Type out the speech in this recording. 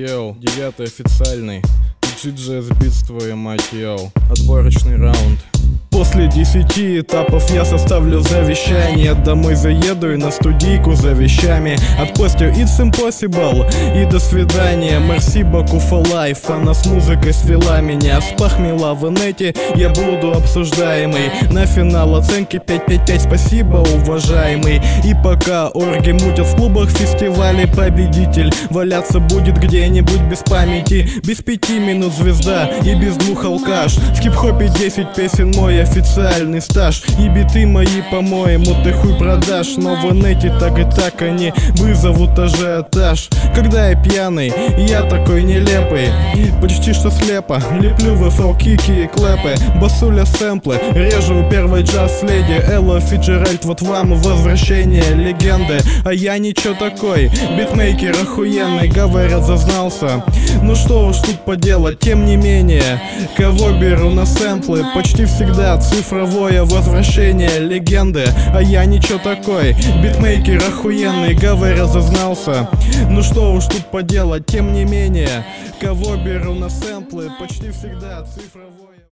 Йоу, 9-й официальный GGS Beats, твою мать, йоу. Отборочный раунд. После 10 этапов я составлю завещание. Домой заеду и на студийку за вещами. Отпостю It's Impossible и до свидания. Merci beaucoup for life. Она с музыкой свела меня с похмела в инете. Я буду обсуждаемый. На финал оценки 5-5-5. Спасибо, уважаемый. И пока орги мутят в клубах фестивалей, победитель валяться будет где-нибудь без памяти. Без 5 минут звезда и без 2 алкаш. В хип-хопе 10 песен мой официальный стаж. И биты мои, по-моему, ты хуй продашь. Но в инете так и так они вызовут ажиотаж. Когда я пьяный, я такой нелепый, почти что слепо леплю в FL кики и клэпы. Басуля сэмплы, режу первой джаз-леди Элла Фиджеральд, вот вам возвращение легенды. А я ничего такой, битмейкер охуенный, говорят, зазнался. Ну что уж тут поделать, тем не менее, кого беру на сэмплы, почти всегда цифровое возвращение легенды. А я ничего такой, битмейкер охуенный, говорят, зазнался. Ну что уж тут поделать, тем не менее, кого беру на сэмплы, почти всегда цифровое.